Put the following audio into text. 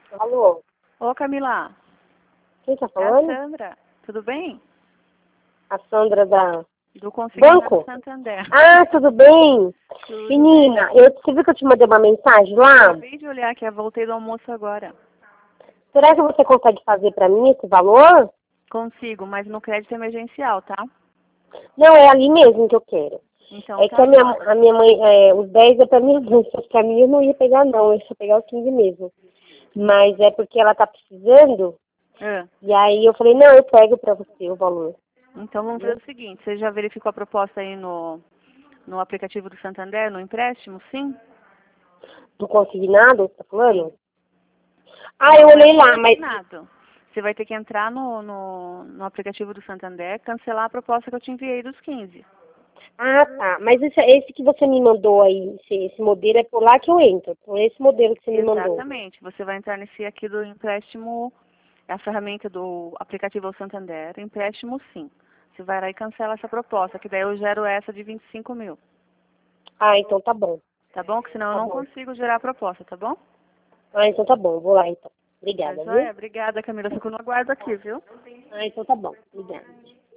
Alô? Ô, Camila, Quem tá é a falando? Sandra. Tudo bem? A Sandra da Do Consignado Banco? Santander. Ah, tudo bem? Tudo Menina, bem. você viu que eu te mandei uma mensagem lá? Acabei de olhar que eu voltei do almoço agora. Será que você consegue fazer pra mim esse valor? Consigo, mas no crédito emergencial, tá? Não, é ali mesmo que eu quero. Então É que tá a minha, bom. a minha mãe, os 10 é pra minha mãe, só que pra mim eu não ia pegar não, eu ia pegar os 15 mesmo. Mas é porque ela tá precisando, Ah, e aí eu falei, não, eu pego pra você o valor. então vamos fazer o seguinte, você já verificou a proposta aí no aplicativo do Santander, no empréstimo, sim? Do consignado, você tá Sim. falando? Ah, eu Não, não é olhei lá, mas... consignado. Você vai ter que entrar no aplicativo do Santander, cancelar a proposta que eu te enviei dos 15. Ah, tá. Mas esse que você me mandou aí, esse modelo, é por lá que eu entro. Por esse modelo que você me mandou. Exatamente. Você vai entrar nesse aqui do empréstimo, é a ferramenta do aplicativo ao Santander, empréstimo sim. Você vai lá e cancela essa proposta, que daí eu gero essa de 25 mil. Ah, então tá bom. Tá bom? Que senão eu Tá não bom. consigo gerar a proposta, tá bom? Ah, então tá bom. Vou lá então. Tá Obrigada, viu? joia? Obrigada, Camila. Fico no aguardo aqui, viu? Ah, então tá bom. Obrigada.